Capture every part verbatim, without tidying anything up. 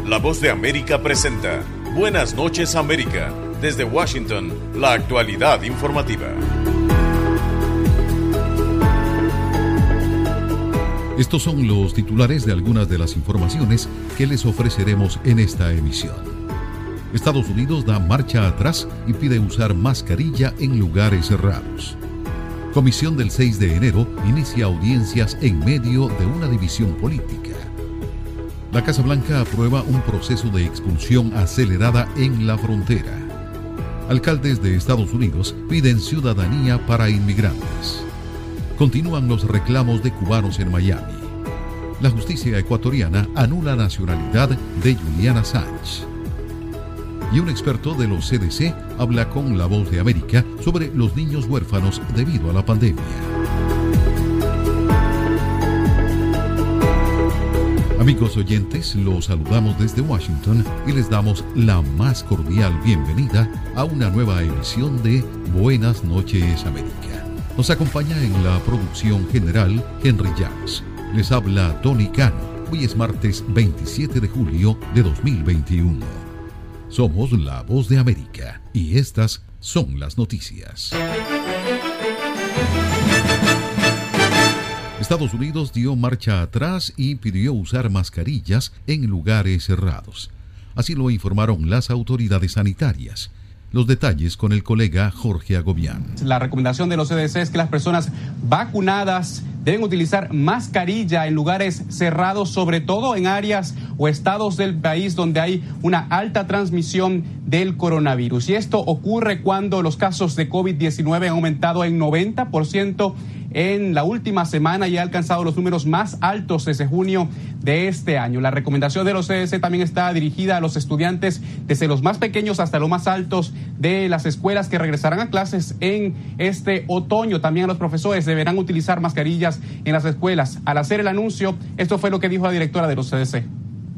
La Voz de América presenta Buenas noches América. Desde Washington, la actualidad informativa. Estos son los titulares de algunas de las informaciones que les ofreceremos en esta emisión. Estados Unidos da marcha atrás y pide usar mascarilla en lugares cerrados. Comisión del seis de enero inicia audiencias en medio de una división política. La Casa Blanca aprueba un proceso de expulsión acelerada en la frontera. Alcaldes de Estados Unidos piden ciudadanía para inmigrantes. Continúan los reclamos de cubanos en Miami. La justicia ecuatoriana anula nacionalidad de Julian Assange. Y un experto de los C D C habla con La Voz de América sobre los niños huérfanos debido a la pandemia. Amigos oyentes, los saludamos desde Washington y les damos la más cordial bienvenida a una nueva emisión de Buenas noches América. Nos acompaña en la producción general Henry Llanos. Les habla Tony Cano. Hoy es martes veintisiete de julio de dos mil veintiuno. Somos La Voz de América y estas son las noticias. Estados Unidos dio marcha atrás y pidió usar mascarillas en lugares cerrados. Así lo informaron las autoridades sanitarias. Los detalles con el colega Jorge Agobián. La recomendación de los C D C es que las personas vacunadas deben utilizar mascarilla en lugares cerrados, sobre todo en áreas o estados del país donde hay una alta transmisión del coronavirus. Y esto ocurre cuando los casos de COVID diecinueve han aumentado en noventa por ciento en la última semana y ha alcanzado los números más altos desde junio de este año. La recomendación de los C D C también está dirigida a los estudiantes desde los más pequeños hasta los más altos de las escuelas que regresarán a clases en este otoño. También los profesores deberán utilizar mascarillas en las escuelas. Al hacer el anuncio, esto fue lo que dijo la directora de los C D C.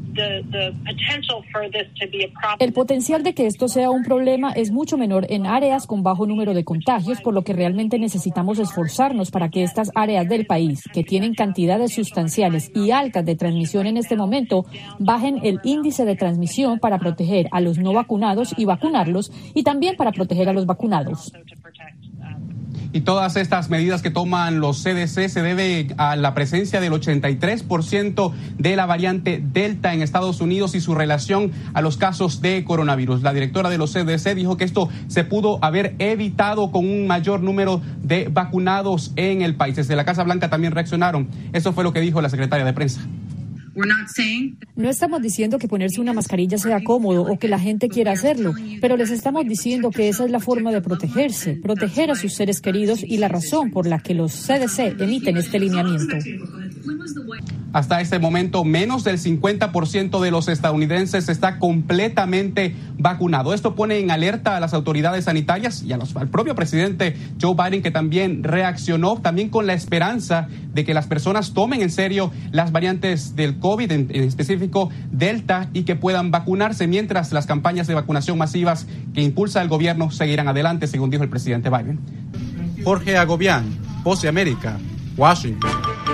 El potencial de que esto sea un problema es mucho menor en áreas con bajo número de contagios, por lo que realmente necesitamos esforzarnos para que estas áreas del país, que tienen cantidades sustanciales y altas de transmisión en este momento, bajen el índice de transmisión para proteger a los no vacunados y vacunarlos, y también para proteger a los vacunados. Y todas estas medidas que toman los C D C se debe a la presencia del ochenta y tres por ciento de la variante Delta en Estados Unidos y su relación a los casos de coronavirus. La directora de los C D C dijo que esto se pudo haber evitado con un mayor número de vacunados en el país. Desde la Casa Blanca también reaccionaron. Eso fue lo que dijo la secretaria de prensa. No estamos diciendo que ponerse una mascarilla sea cómodo o que la gente quiera hacerlo, pero les estamos diciendo que esa es la forma de protegerse, proteger a sus seres queridos y la razón por la que los C D C emiten este lineamiento. Hasta este momento, menos del cincuenta por ciento de los estadounidenses está completamente vacunado. Esto pone en alerta a las autoridades sanitarias y a los, al propio presidente Joe Biden, que también reaccionó, también con la esperanza de que las personas tomen en serio las variantes del COVID, en, en específico Delta, y que puedan vacunarse, mientras las campañas de vacunación masivas que impulsa el gobierno seguirán adelante, según dijo el presidente Biden. Jorge Agobián, Voz de América, Washington.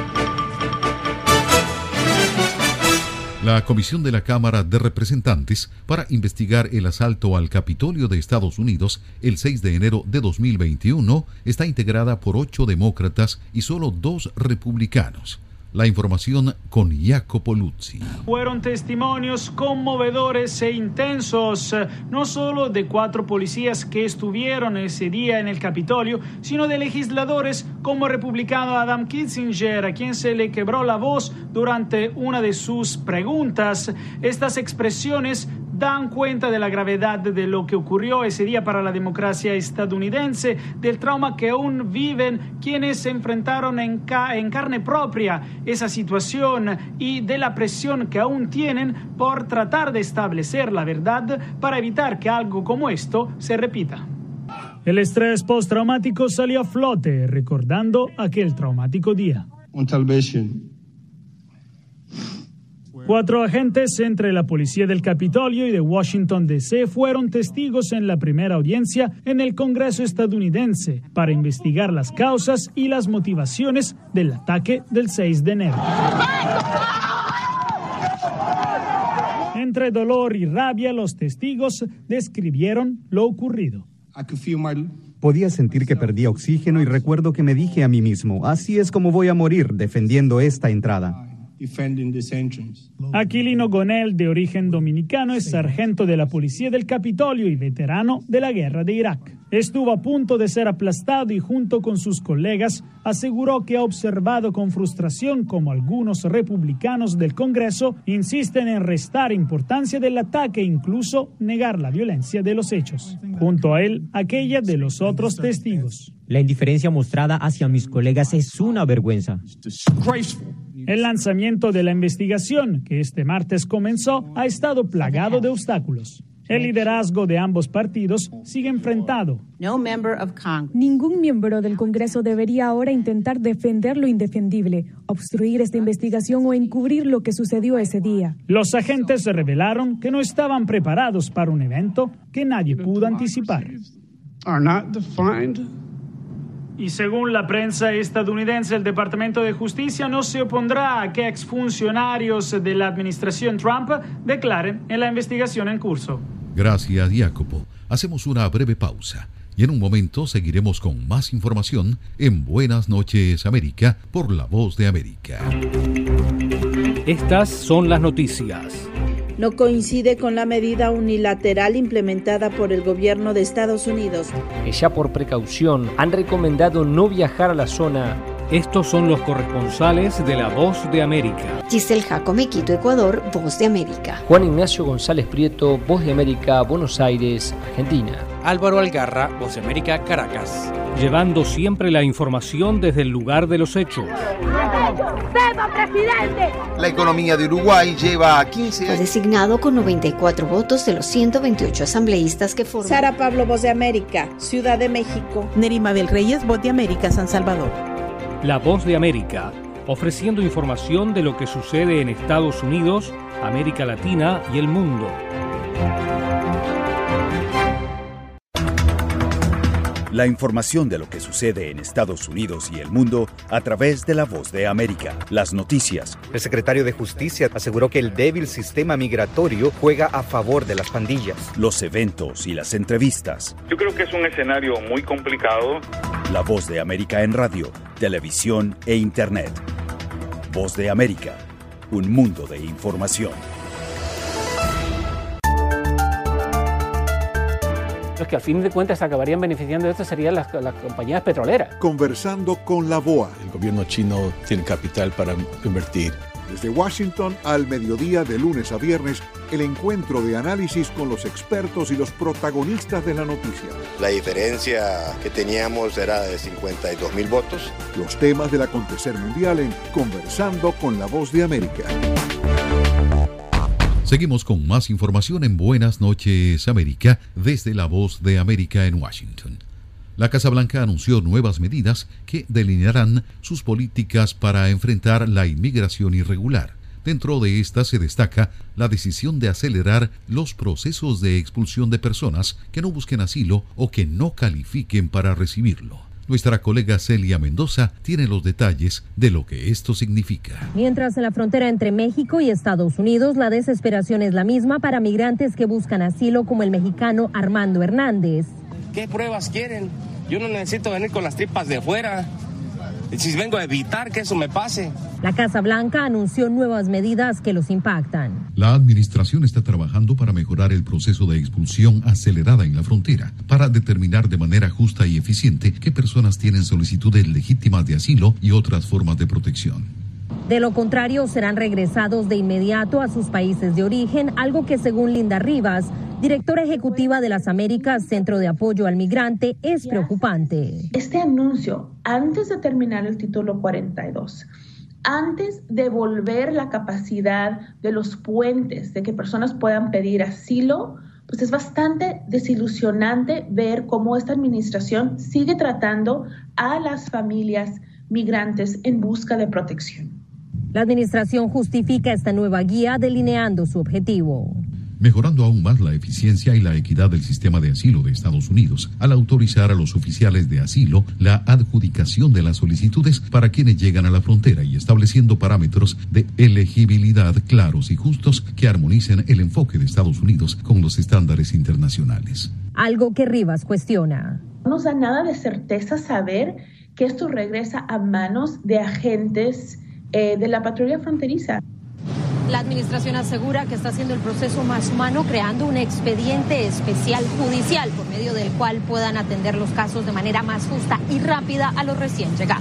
La Comisión de la Cámara de Representantes para investigar el asalto al Capitolio de Estados Unidos el seis de enero de dos mil veintiuno está integrada por ocho demócratas y solo dos republicanos. La información con Jacopo Luzzi. Fueron testimonios conmovedores e intensos, no solo de cuatro policías que estuvieron ese día en el Capitolio, sino de legisladores como el republicano Adam Kinzinger, a quien se le quebró la voz durante una de sus preguntas. Estas expresiones dan cuenta de la gravedad de lo que ocurrió ese día para la democracia estadounidense, del trauma que aún viven quienes se enfrentaron en, ca- en carne propia esa situación y de la presión que aún tienen por tratar de establecer la verdad para evitar que algo como esto se repita. El estrés postraumático salió a flote recordando aquel traumático día. On television. Cuatro agentes entre la policía del Capitolio y de Washington D C fueron testigos en la primera audiencia en el Congreso estadounidense para investigar las causas y las motivaciones del ataque del seis de enero. Entre dolor y rabia, los testigos describieron lo ocurrido. Podía sentir que perdía oxígeno y recuerdo que me dije a mí mismo, así es como voy a morir defendiendo esta entrada. Aquilino Gonel, de origen dominicano, es sargento de la Policía del Capitolio y veterano de la guerra de Irak. Estuvo a punto de ser aplastado y junto con sus colegas aseguró que ha observado con frustración cómo algunos republicanos del Congreso insisten en restar importancia del ataque e incluso negar la violencia de los hechos. Junto a él, aquella de los otros testigos. La indiferencia mostrada hacia mis colegas es una vergüenza. El lanzamiento de la investigación, que este martes comenzó, ha estado plagado de obstáculos. El liderazgo de ambos partidos sigue enfrentado. Ningún miembro del Congreso debería ahora intentar defender lo indefendible, obstruir esta investigación o encubrir lo que sucedió ese día. Los agentes revelaron que no estaban preparados para un evento que nadie pudo anticipar. Y según la prensa estadounidense, el Departamento de Justicia no se opondrá a que exfuncionarios de la administración Trump declaren en la investigación en curso. Gracias, Jacopo. Hacemos una breve pausa y en un momento seguiremos con más información en Buenas noches, América, por La Voz de América. Estas son las noticias. No coincide con la medida unilateral implementada por el gobierno de Estados Unidos. Que ya por precaución han recomendado no viajar a la zona. Estos son los corresponsales de La Voz de América. Giselle Jacome, Quito, Ecuador, Voz de América. Juan Ignacio González Prieto, Voz de América, Buenos Aires, Argentina. Álvaro Algarra, Voz de América, Caracas. Llevando siempre la información desde el lugar de los hechos. La economía de Uruguay lleva a quince años. Fue designado con noventa y cuatro votos de los ciento veintiocho asambleístas que forman. Sara Pablo, Voz de América, Ciudad de México. Nerima Bel Reyes, Voz de América, San Salvador. La Voz de América, ofreciendo información de lo que sucede en Estados Unidos, América Latina y el mundo. La información de lo que sucede en Estados Unidos y el mundo a través de La Voz de América. Las noticias. El secretario de Justicia aseguró que el débil sistema migratorio juega a favor de las pandillas. Los eventos y las entrevistas. Yo creo que es un escenario muy complicado. La Voz de América en radio, televisión e internet. Voz de América, un mundo de información. Los que al fin de cuentas acabarían beneficiando de esto serían las, las compañías petroleras. Conversando con la B O A. El gobierno chino tiene capital para invertir. Desde Washington al mediodía de lunes a viernes, el encuentro de análisis con los expertos y los protagonistas de la noticia. La diferencia que teníamos era de cincuenta y dos mil votos. Los temas del acontecer mundial en Conversando con la Voz de América. Seguimos con más información en Buenas noches, América, desde La Voz de América en Washington. La Casa Blanca anunció nuevas medidas que delinearán sus políticas para enfrentar la inmigración irregular. Dentro de esta se destaca la decisión de acelerar los procesos de expulsión de personas que no busquen asilo o que no califiquen para recibirlo. Nuestra colega Celia Mendoza tiene los detalles de lo que esto significa. Mientras en la frontera entre México y Estados Unidos la desesperación es la misma para migrantes que buscan asilo como el mexicano Armando Hernández. ¿Qué pruebas quieren? Yo no necesito venir con las tripas de fuera. Si vengo a evitar que eso me pase. La Casa Blanca anunció nuevas medidas que los impactan. La administración está trabajando para mejorar el proceso de expulsión acelerada en la frontera, para determinar de manera justa y eficiente qué personas tienen solicitudes legítimas de asilo y otras formas de protección. De lo contrario, serán regresados de inmediato a sus países de origen, algo que según Linda Rivas, directora ejecutiva de las Américas, Centro de Apoyo al Migrante, es preocupante. Este anuncio, antes de terminar el título cuarenta y dos, antes de volver la capacidad de los puentes, de que personas puedan pedir asilo, pues es bastante desilusionante ver cómo esta administración sigue tratando a las familias migrantes en busca de protección. La administración justifica esta nueva guía delineando su objetivo. mejorando aún más la eficiencia y la equidad del sistema de asilo de Estados Unidos, al autorizar a los oficiales de asilo la adjudicación de las solicitudes para quienes llegan a la frontera y estableciendo parámetros de elegibilidad claros y justos que armonicen el enfoque de Estados Unidos con los estándares internacionales. Algo que Rivas cuestiona. No nos da nada de certeza saber que esto regresa a manos de agentes eh, de la patrulla fronteriza. La administración asegura que está haciendo el proceso más humano, creando un expediente especial judicial por medio del cual puedan atender los casos de manera más justa y rápida a los recién llegados.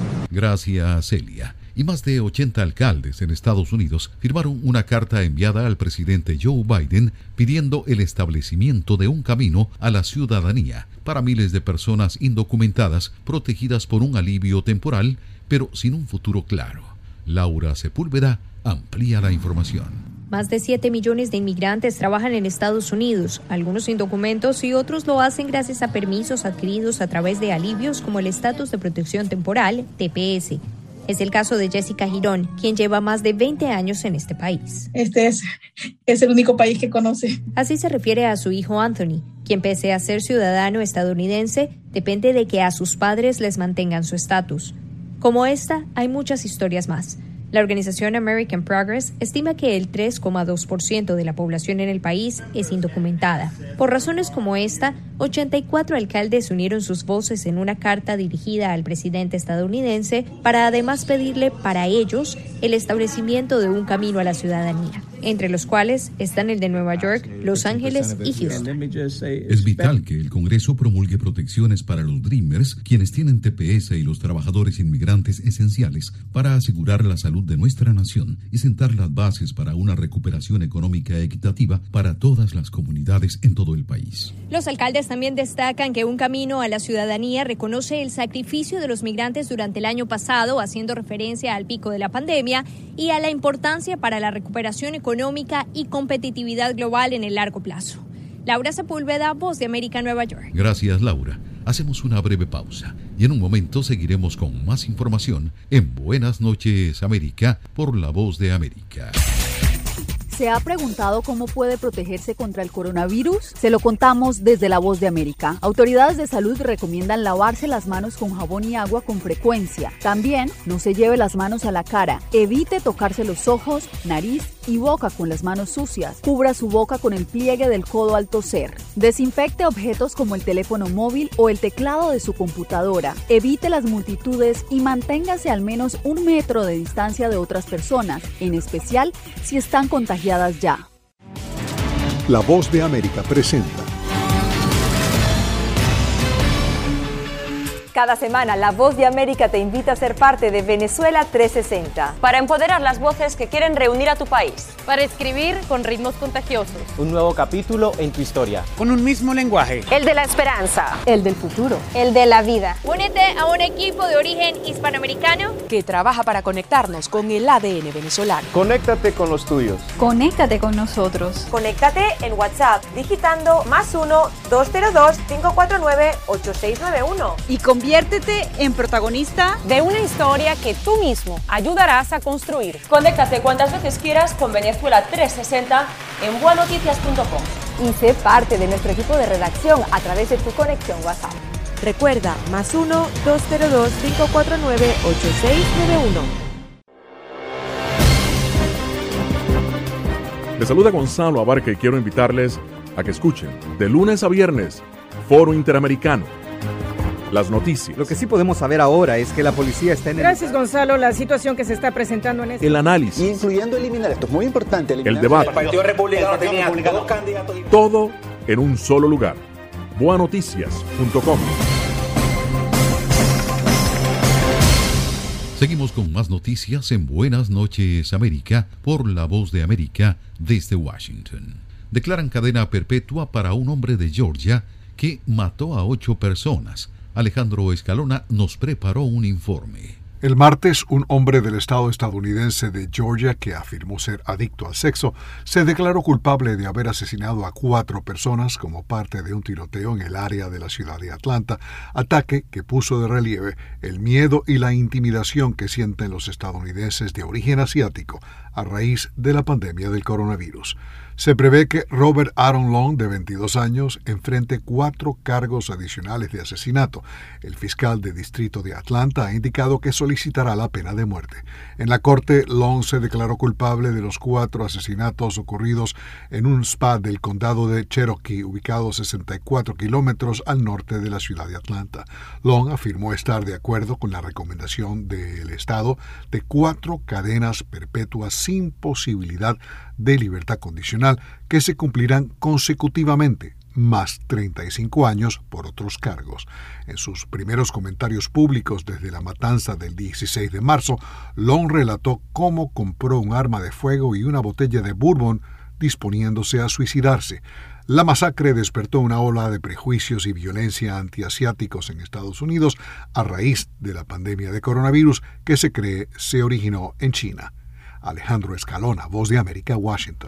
Gracias, Celia. Y más de ochenta alcaldes en Estados Unidos firmaron una carta enviada al presidente Joe Biden pidiendo el establecimiento de un camino a la ciudadanía para miles de personas indocumentadas protegidas por un alivio temporal, pero sin un futuro claro. Laura Sepúlveda amplía la información. Más de siete millones de inmigrantes trabajan en Estados Unidos, algunos sin documentos y otros lo hacen gracias a permisos adquiridos a través de alivios como el estatus de protección temporal, T P S. Es el caso de Jessica Girón, quien lleva más de veinte años en este país. Este es, es el único país que conoce. Así se refiere a su hijo Anthony, quien pese a ser ciudadano estadounidense, depende de que a sus padres les mantengan su estatus. Como esta, hay muchas historias más. La organización American Progress estima que el tres coma dos por ciento de la población en el país es indocumentada. Por razones como esta, ochenta y cuatro alcaldes unieron sus voces en una carta dirigida al presidente estadounidense para además pedirle para ellos el establecimiento de un camino a la ciudadanía, entre los cuales están el de Nueva York, Los Ángeles y Houston. Es vital que el Congreso promulgue protecciones para los Dreamers, quienes tienen T P S, y los trabajadores inmigrantes esenciales para asegurar la salud de nuestra nación y sentar las bases para una recuperación económica equitativa para todas las comunidades en todo el país. Los alcaldes también destacan que un camino a la ciudadanía reconoce el sacrificio de los migrantes durante el año pasado, haciendo referencia al pico de la pandemia y a la importancia para la recuperación económica y competitividad global en el largo plazo. Laura Sepúlveda, Voz de América, Nueva York. Gracias, Laura. Hacemos una breve pausa y en un momento seguiremos con más información en Buenas noches, América, por La Voz de América. ¿Se ha preguntado cómo puede protegerse contra el coronavirus? Se lo contamos desde La Voz de América. Autoridades de salud recomiendan lavarse las manos con jabón y agua con frecuencia. También no se lleve las manos a la cara. Evite tocarse los ojos, nariz y boca con las manos sucias. Cubra su boca con el pliegue del codo al toser. Desinfecte objetos como el teléfono móvil o el teclado de su computadora. Evite las multitudes y manténgase al menos un metro de distancia de otras personas, en especial si están contagiadas ya. La Voz de América presenta. Cada semana, La Voz de América te invita a ser parte de Venezuela trescientos sesenta. Para empoderar las voces que quieren reunir a tu país. Para escribir con ritmos contagiosos. Un nuevo capítulo en tu historia. Con un mismo lenguaje. El de la esperanza. El del futuro. El de la vida. Únete a un equipo de origen hispanoamericano que trabaja para conectarnos con el A D N venezolano. Conéctate con los tuyos. Conéctate con nosotros. Conéctate en WhatsApp digitando más uno, dos cero dos, cinco cuatro nueve, ocho seis nueve uno. Y conviértete en protagonista de una historia que tú mismo ayudarás a construir. Conéctate cuantas veces quieras con Venezuela trescientos sesenta en buenoticias punto com. Y sé parte de nuestro equipo de redacción a través de tu conexión WhatsApp. Recuerda, más uno, dos cero dos, cinco cuatro nueve, ocho seis nueve uno. Les saluda Gonzalo Abarca y quiero invitarles a que escuchen de lunes a viernes Foro Interamericano. Las noticias. Lo que sí podemos saber ahora es que la policía está en el... Gracias, Gonzalo. La situación que se está presentando en este... El análisis. Incluyendo eliminar, esto es muy importante. El debate. El Partido Republicano tenía dos candidatos. Todo en un solo lugar. buenoticias punto com. Seguimos con más noticias en Buenas noches, América, por La Voz de América desde Washington. Declaran cadena perpetua para un hombre de Georgia que mató a ocho personas. Alejandro Escalona nos preparó un informe. El martes, un hombre del estado estadounidense de Georgia que afirmó ser adicto al sexo se declaró culpable de haber asesinado a cuatro personas como parte de un tiroteo en el área de la ciudad de Atlanta, ataque que puso de relieve el miedo y la intimidación que sienten los estadounidenses de origen asiático a raíz de la pandemia del coronavirus. Se prevé que Robert Aaron Long, de veintidós años, enfrente cuatro cargos adicionales de asesinato. El fiscal de distrito de Atlanta ha indicado que solicitará la pena de muerte. En la corte, Long se declaró culpable de los cuatro asesinatos ocurridos en un spa del condado de Cherokee, ubicado sesenta y cuatro kilómetros al norte de la ciudad de Atlanta. Long afirmó estar de acuerdo con la recomendación del Estado de cuatro cadenas perpetuas sin posibilidad de libertad condicional que se cumplirán consecutivamente, más treinta y cinco años por otros cargos. En sus primeros comentarios públicos desde la matanza del dieciséis de marzo, Long relató cómo compró un arma de fuego y una botella de bourbon disponiéndose a suicidarse. La masacre despertó una ola de prejuicios y violencia antiasiáticos en Estados Unidos a raíz de la pandemia de coronavirus que se cree se originó en China. Alejandro Escalona, Voz de América, Washington.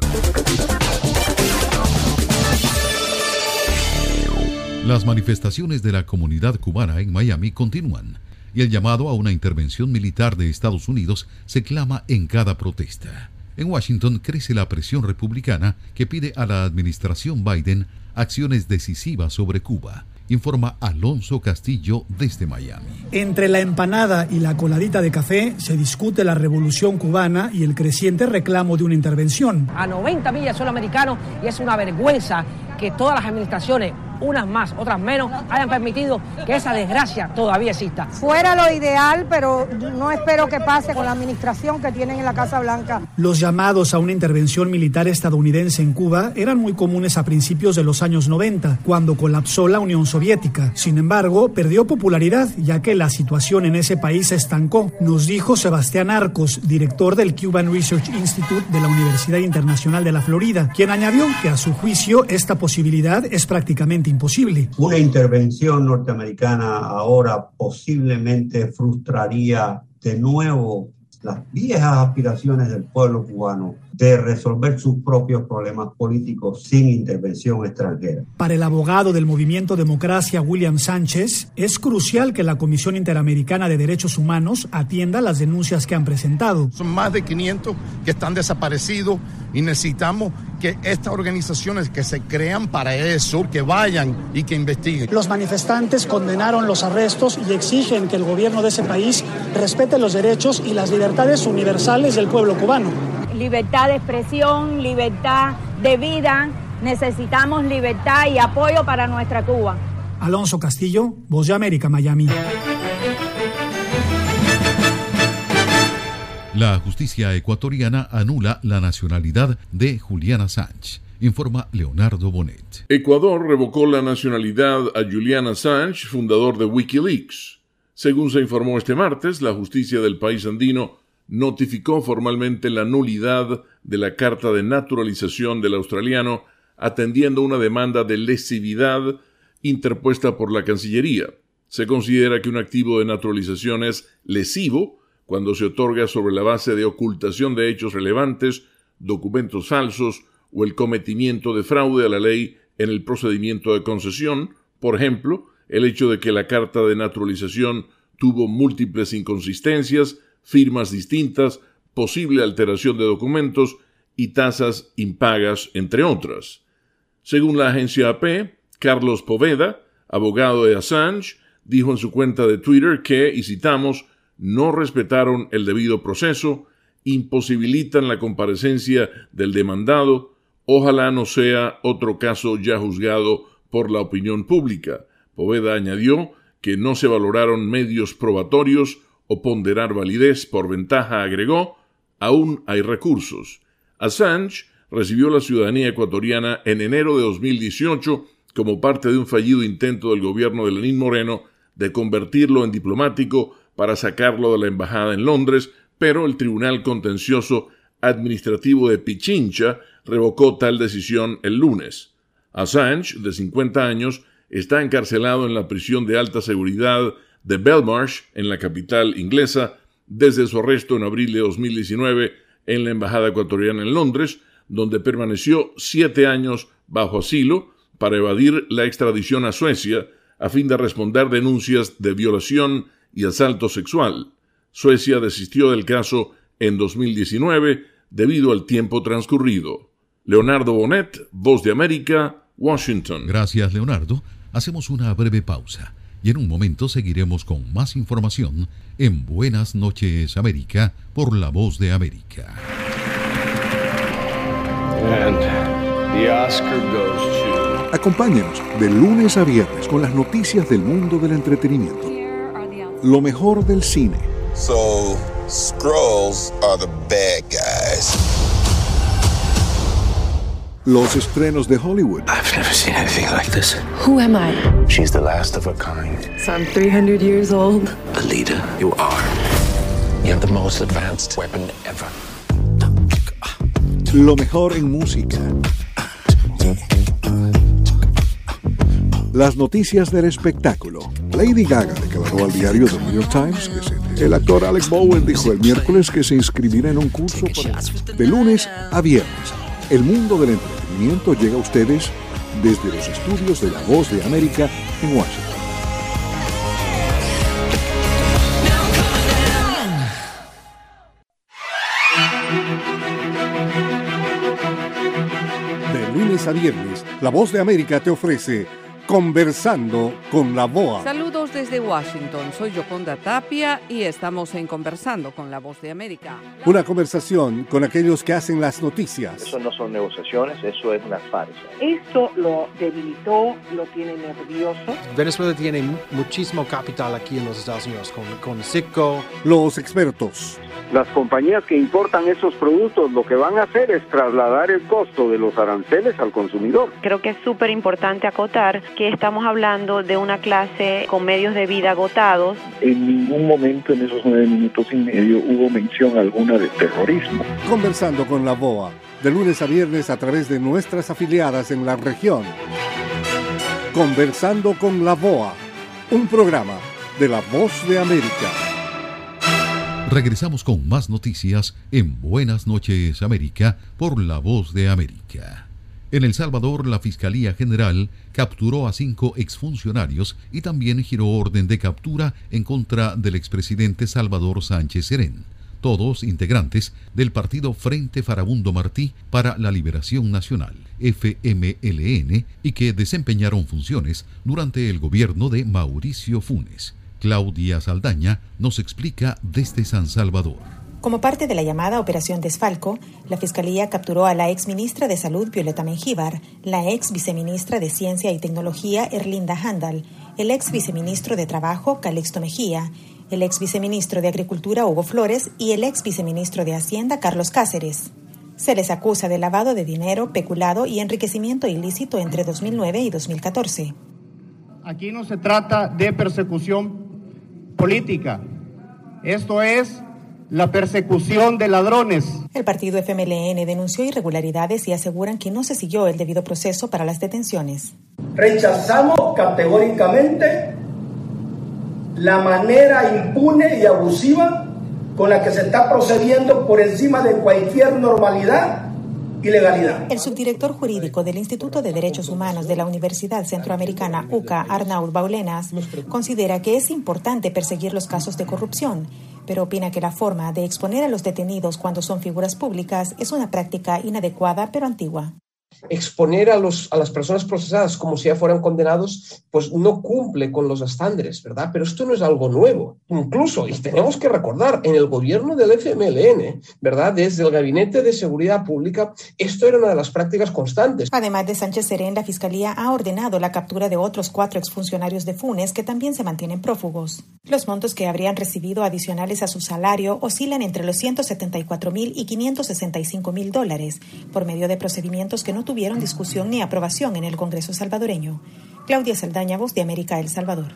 Las manifestaciones de la comunidad cubana en Miami continúan y el llamado a una intervención militar de Estados Unidos se clama en cada protesta. En Washington crece la presión republicana que pide a la administración Biden acciones decisivas sobre Cuba. Informa Alonso Castillo desde Miami. Entre la empanada y la coladita de café se discute la revolución cubana y el creciente reclamo de una intervención. A noventa millas suelo americano y es una vergüenza que todas las administraciones, unas más, otras menos, hayan permitido que esa desgracia todavía exista. Fuera lo ideal, pero no espero que pase con la administración que tienen en la Casa Blanca. Los llamados a una intervención militar estadounidense en Cuba eran muy comunes a principios de los años noventa, cuando colapsó la Unión Soviética. Sin embargo, perdió popularidad, ya que la situación en ese país se estancó, nos dijo Sebastián Arcos, director del Cuban Research Institute de la Universidad Internacional de la Florida, quien añadió que a su juicio esta posibilidad es prácticamente imposible. Una intervención norteamericana ahora posiblemente frustraría de nuevo las viejas aspiraciones del pueblo cubano de resolver sus propios problemas políticos sin intervención extranjera. Para el abogado del Movimiento Democracia, William Sánchez, es crucial que la Comisión Interamericana de Derechos Humanos atienda las denuncias que han presentado. Son más de quinientos que están desaparecidos y necesitamos que estas organizaciones que se crean para eso, que vayan y que investiguen. Los manifestantes condenaron los arrestos y exigen que el gobierno de ese país respete los derechos y las libertades universales del pueblo cubano. Libertad de expresión, libertad de vida, necesitamos libertad y apoyo para nuestra Cuba. Alonso Castillo, Voz de América, Miami. La justicia ecuatoriana anula la nacionalidad de Julian Assange, informa Leonardo Bonet. Ecuador revocó la nacionalidad a Julian Assange, fundador de Wikileaks. Según se informó este martes, la justicia del país andino notificó formalmente la nulidad de la carta de naturalización del australiano, atendiendo una demanda de lesividad interpuesta por la Cancillería. Se considera que un activo de naturalización es lesivo cuando se otorga sobre la base de ocultación de hechos relevantes, documentos falsos o el cometimiento de fraude a la ley en el procedimiento de concesión, por ejemplo, el hecho de que la carta de naturalización tuvo múltiples inconsistencias, firmas distintas, posible alteración de documentos y tasas impagas, entre otras. Según la agencia A P, Carlos Poveda, abogado de Assange, dijo en su cuenta de Twitter que, y citamos, no respetaron el debido proceso, imposibilitan la comparecencia del demandado, ojalá no sea otro caso ya juzgado por la opinión pública. Poveda añadió que no se valoraron medios probatorios o ponderar validez. Por ventaja, agregó, aún hay recursos. Assange recibió la ciudadanía ecuatoriana en enero de dos mil dieciocho como parte de un fallido intento del gobierno de Lenín Moreno de convertirlo en diplomático para sacarlo de la embajada en Londres, pero el Tribunal Contencioso Administrativo de Pichincha revocó tal decisión el lunes. Assange, de cincuenta años, está encarcelado en la prisión de alta seguridad de Belmarsh, en la capital inglesa, desde su arresto en abril de dos mil diecinueve en la embajada ecuatoriana en Londres, donde permaneció siete años bajo asilo para evadir la extradición a Suecia a fin de responder denuncias de violación y asalto sexual. Suecia desistió del caso en dos mil diecinueve debido al tiempo transcurrido. Leonardo Bonet, Voz de América, Washington. Gracias, Leonardo. Hacemos una breve pausa y en un momento seguiremos con más información en Buenas noches, América, por La Voz de América. And the Oscar goes to... Acompáñenos de lunes a viernes con las noticias del mundo del entretenimiento. Lo mejor del cine. So, Skrulls are the bad guys. Los estrenos de Hollywood. I've never seen anything like this. Who am I? She's the last of her kind. So I'm three hundred years old. Alita, you are. You have the most advanced weapon ever. Lo mejor en música. Las noticias del espectáculo. Lady Gaga declaró al diario The New York Times que se... El actor Alec Bowen dijo el miércoles que se inscribirá en un curso para... de lunes a viernes. El mundo del entretenimiento llega a ustedes desde los estudios de La Voz de América en Washington. De lunes a viernes, La Voz de América te ofrece Conversando con la B O A. Saludos desde Washington, soy Yoconda Tapia y estamos en Conversando con la Voz de América. Una conversación con aquellos que hacen las noticias. Eso no son negociaciones, eso es una farsa. Esto lo debilitó, lo tiene nervioso. Venezuela tiene muchísimo capital aquí en los Estados Unidos, con, con Citgo. Los expertos. Las compañías que importan esos productos lo que van a hacer es trasladar el costo de los aranceles al consumidor. Creo que es súper importante acotar que estamos hablando de una clase con medios de vida agotados. En ningún momento en esos nueve minutos y medio hubo mención alguna de terrorismo. Conversando con la B O A, de lunes a viernes a través de nuestras afiliadas en la región. Conversando con la B O A, un programa de La Voz de América. Regresamos con más noticias en Buenas noches, América, por La Voz de América. En El Salvador, la Fiscalía General capturó a cinco exfuncionarios y también giró orden de captura en contra del expresidente Salvador Sánchez Serén, todos integrantes del partido Frente Farabundo Martí para la Liberación Nacional, F M L N, y que desempeñaron funciones durante el gobierno de Mauricio Funes. Claudia Saldaña nos explica desde San Salvador. Como parte de la llamada Operación Desfalco, la Fiscalía capturó a la exministra de Salud Violeta Mengíbar, la ex viceministra de Ciencia y Tecnología Erlinda Handal, el ex viceministro de Trabajo Calixto Mejía, el ex viceministro de Agricultura Hugo Flores y el ex viceministro de Hacienda Carlos Cáceres. Se les acusa de lavado de dinero, peculado y enriquecimiento ilícito entre dos mil nueve y dos mil catorce. Aquí no se trata de persecución política. Esto es la persecución de ladrones. El partido F M L N denunció irregularidades y aseguran que no se siguió el debido proceso para las detenciones. Rechazamos categóricamente la manera impune y abusiva con la que se está procediendo por encima de cualquier normalidad y legalidad. El subdirector jurídico del Instituto de Derechos Humanos de la Universidad Centroamericana U C A, Arnaud Baulenas, considera que es importante perseguir los casos de corrupción, pero opina que la forma de exponer a los detenidos cuando son figuras públicas es una práctica inadecuada pero antigua. Exponer a, los, a las personas procesadas como si ya fueran condenados, pues no cumple con los estándares, ¿verdad? Pero esto no es algo nuevo. Incluso, y tenemos que recordar, en el gobierno del F M L N, ¿verdad? Desde el Gabinete de Seguridad Pública, esto era una de las prácticas constantes. Además de Sánchez Serén, la Fiscalía ha ordenado la captura de otros cuatro exfuncionarios de Funes que también se mantienen prófugos. Los montos que habrían recibido adicionales a su salario oscilan entre los ciento setenta y cuatro mil y quinientos sesenta y cinco mil dólares, por medio de procedimientos que no tuvieron discusión ni aprobación en el Congreso salvadoreño. Claudia Saldaña, Voz de América, El Salvador.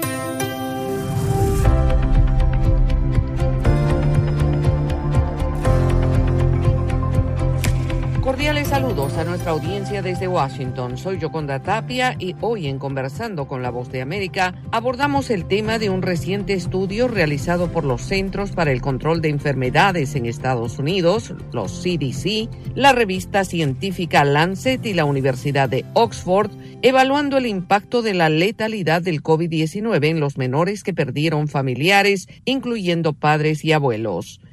Cordiales saludos a nuestra audiencia desde Washington. Soy Yoconda Tapia y hoy en Conversando con la Voz de América abordamos el tema de un reciente estudio realizado por los Centros para el Control de Enfermedades en Estados Unidos, los C D C, la revista científica Lancet y la Universidad de Oxford, evaluando el impacto de la letalidad del COVID diecinueve en los menores que perdieron familiares, incluyendo padres y abuelos.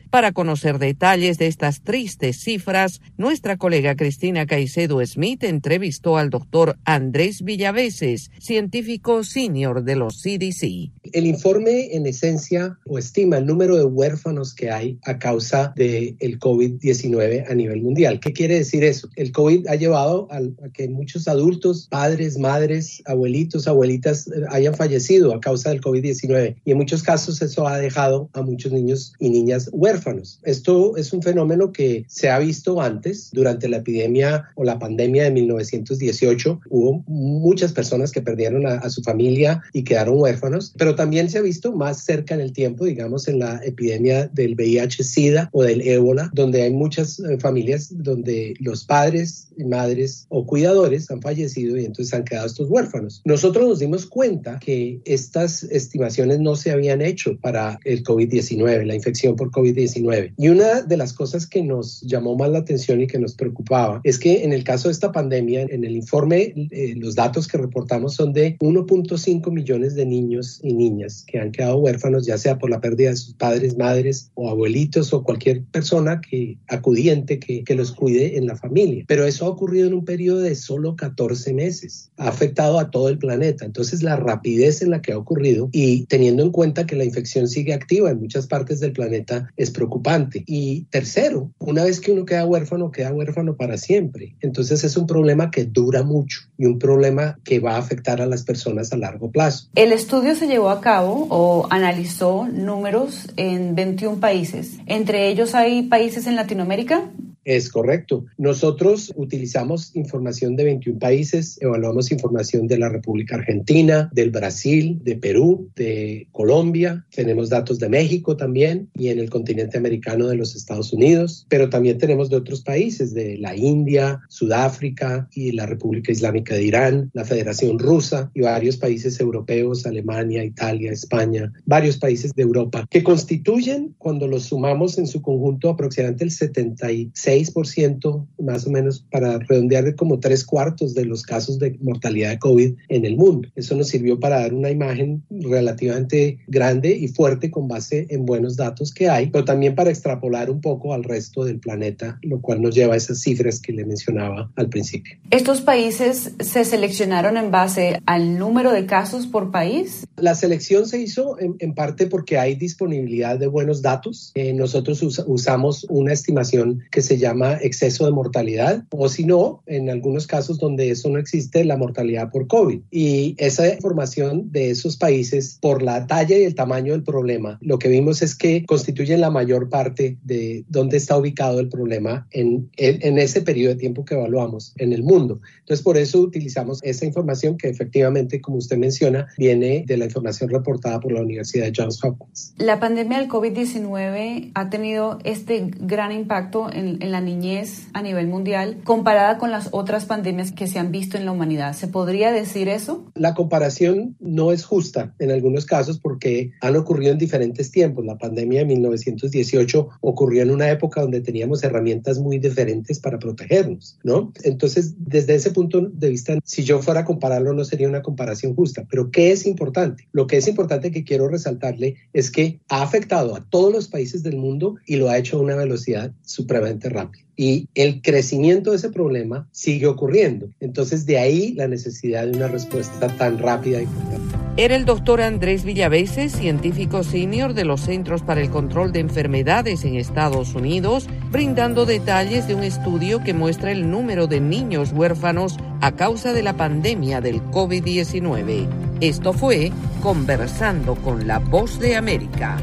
Para conocer detalles de estas tristes cifras, nuestra colega Cristina Caicedo Smith entrevistó al doctor Andrés Villaveses, científico senior de los C D C. El informe, en esencia, o estima el número de huérfanos que hay a causa del COVID diecinueve a nivel mundial. ¿Qué quiere decir eso? El COVID ha llevado a, a que muchos adultos, padres, madres, abuelitos, abuelitas, eh, hayan fallecido a causa del COVID diecinueve. Y en muchos casos eso ha dejado a muchos niños y niñas huérfanos. Esto es un fenómeno que se ha visto antes. Durante la epidemia o la pandemia de mil novecientos dieciocho, hubo muchas personas que perdieron a, a su familia y quedaron huérfanos, pero también se ha visto más cerca en el tiempo, digamos, en la epidemia del V I H SIDA o del ébola, donde hay muchas eh, familias donde los padres, madres o cuidadores han fallecido y entonces han quedado estos huérfanos. Nosotros nos dimos cuenta que estas estimaciones no se habían hecho para el COVID diecinueve, la infección por COVID diecinueve. Y una de las cosas que nos llamó más la atención y que nos preocupaba es que en el caso de esta pandemia, en el informe, eh, los datos que reportamos son de uno punto cinco millones de niños y niñas que han quedado huérfanos, ya sea por la pérdida de sus padres, madres o abuelitos o cualquier persona que acudiente que, que los cuide en la familia. Pero eso ha ocurrido en un periodo de solo catorce meses. Ha afectado a todo el planeta. Entonces, la rapidez en la que ha ocurrido y teniendo en cuenta que la infección sigue activa en muchas partes del planeta es preocupante. Y tercero, una vez que uno queda huérfano, queda huérfano para siempre. Entonces, es un problema que dura mucho y un problema que va a afectar a las personas a largo plazo. El estudio se llevó a cabo o analizó números en veintiún países. ¿Entre ellos hay países en Latinoamérica? Es correcto. Nosotros utilizamos información de veintiún países, evaluamos información de la República Argentina, del Brasil, de Perú, de Colombia, tenemos datos de México también y en el continente americano de los Estados Unidos, pero también tenemos de otros países, de la India, Sudáfrica y la República Islámica de Irán, la Federación Rusa y varios países europeos, Alemania, Italia, España, varios países de Europa, que constituyen, cuando los sumamos en su conjunto, aproximadamente el setenta y seis por ciento más o menos, para redondear, como tres cuartos de los casos de mortalidad de COVID en el mundo. Eso nos sirvió para dar una imagen relativamente grande y fuerte con base en buenos datos que hay, pero también para extrapolar un poco al resto del planeta, lo cual nos lleva a esas cifras que le mencionaba al principio. ¿Estos países se seleccionaron en base al número de casos por país? La selección se hizo en, en parte porque hay disponibilidad de buenos datos. Eh, nosotros us- usamos una estimación que se llama llama exceso de mortalidad, o si no, en algunos casos donde eso no existe, la mortalidad por COVID. Y esa información de esos países, por la talla y el tamaño del problema, lo que vimos es que constituyen la mayor parte de dónde está ubicado el problema en, en, en ese periodo de tiempo que evaluamos en el mundo. Entonces, por eso utilizamos esa información que efectivamente, como usted menciona, viene de la información reportada por la Universidad de Johns Hopkins. La pandemia del COVID diecinueve ha tenido este gran impacto en, en la niñez a nivel mundial comparada con las otras pandemias que se han visto en la humanidad. ¿Se podría decir eso? La comparación no es justa en algunos casos porque han ocurrido en diferentes tiempos. La pandemia de mil novecientos dieciocho ocurrió en una época donde teníamos herramientas muy diferentes para protegernos, ¿no? Entonces, desde ese punto de vista, si yo fuera a compararlo, no sería una comparación justa. Pero ¿qué es importante? Lo que es importante que quiero resaltarle es que ha afectado a todos los países del mundo y lo ha hecho a una velocidad supremamente rápida. Y el crecimiento de ese problema sigue ocurriendo. Entonces, de ahí la necesidad de una respuesta tan rápida y importante. Era el doctor Andrés Villaveses, científico senior de los Centros para el Control de Enfermedades en Estados Unidos, brindando detalles de un estudio que muestra el número de niños huérfanos a causa de la pandemia del COVID diecinueve. Esto fue Conversando con la Voz de América.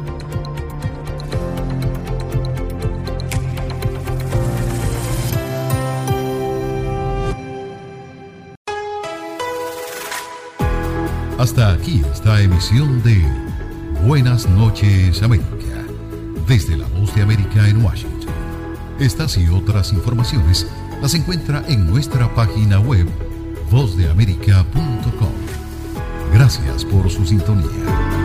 Hasta aquí esta emisión de Buenas noches América, desde la Voz de América en Washington. Estas y otras informaciones las encuentra en nuestra página web voz de américa punto com. Gracias por su sintonía.